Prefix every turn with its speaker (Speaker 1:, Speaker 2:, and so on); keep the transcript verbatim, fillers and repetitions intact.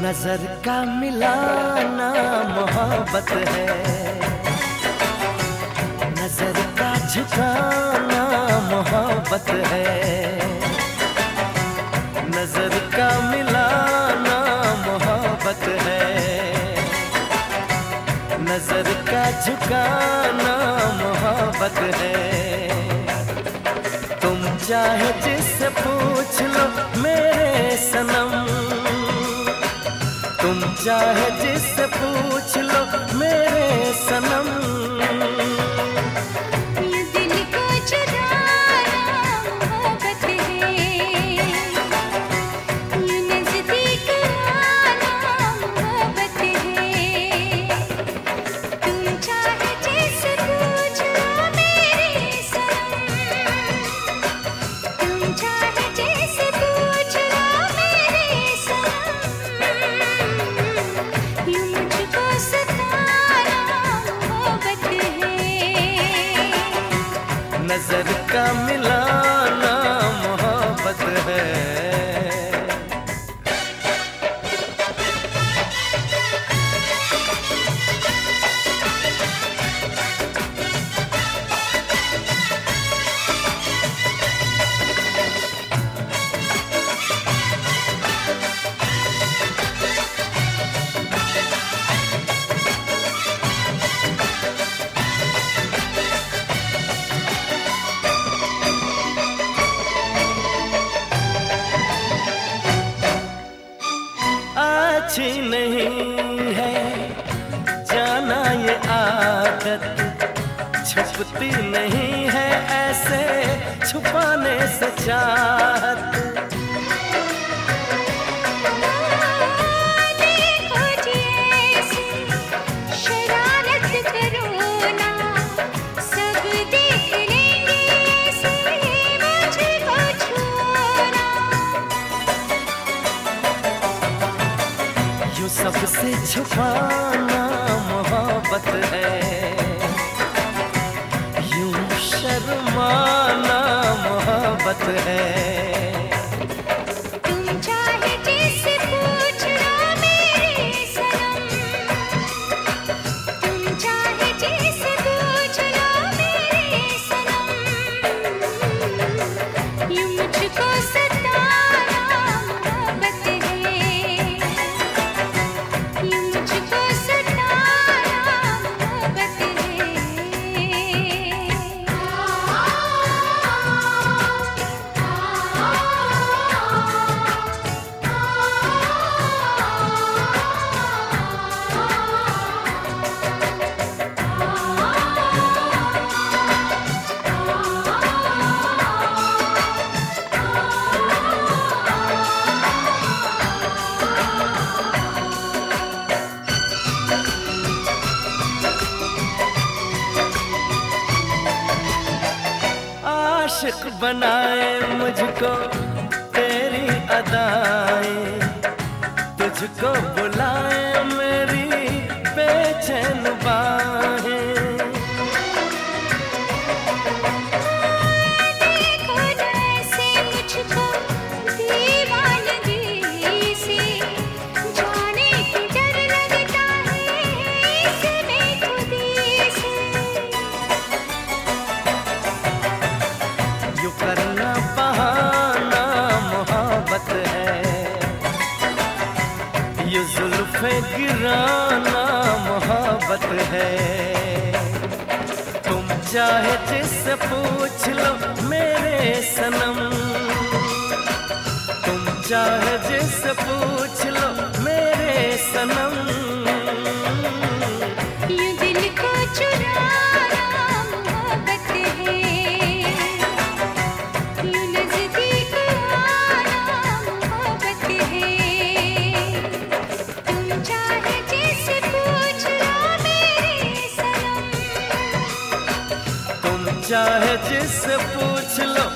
Speaker 1: नजर का मिलाना मोहब्बत है, नजर का झुकाना मोहब्बत है, नजर का मिलाना मोहब्बत है, नजर का झुकाना मोहब्बत है। तुम चाहे जिससे पूछ लो मेरे सनम, तुम चाहे जिससे पूछ लो मेरे सनम,
Speaker 2: ये दिल को चुराना मोहब्बत है, ये नजदीक आना मोहब्बत है। तुम चाहे जिससे पूछ लो मेरे सनम, तुम चाहे जिससे पूछ लो मेरे सनम, यूं मुझको सताना मोहब्बत है,
Speaker 1: नजर का मिलाना मोहब्बत है। अच्छी नहीं है जाना ये आदत, छुपती नहीं है ऐसे छुपाने से चाहत।
Speaker 2: देखो जी ऐसे शरारत करो ना, सब देख लेंगे ऐसे मुझको छूना।
Speaker 1: यूं सबसे छुपाना मोहब्बत है, यूं शर्माना मोहब्बत है।
Speaker 2: तुम चाहे जिससे पूछ लो मेरे सनम, तुम चाहे जिससे पूछ लो मेरे सनम, यूं मुझको सताना मोहब्बत है, यूं मुझको सताना मोहब्बत है।
Speaker 1: आशिक बनाए मुझको तेरी अदाएं, तुझको बुलाए मेरी बेचैन बाहें।
Speaker 2: देखो जैसे मुझको दीवानगी से, जाने की डर लगता है इसमें खुदी से।
Speaker 1: यूं करना बहाना मोहब्बत है, ये जुल्फे गिराना मोहब्बत है। तुम चाहे जिससे पूछ लो मेरे सनम, तुम चाहे जिससे पूछ लो मेरे सनम,
Speaker 2: यूं दिल को चुराना मोहब्बत है, यूं नजदीक आना मोहब्बत है। तुम चाहे जिससे पूछ लो मेरे सनम,
Speaker 1: तुम चाहे जिससे पूछ लो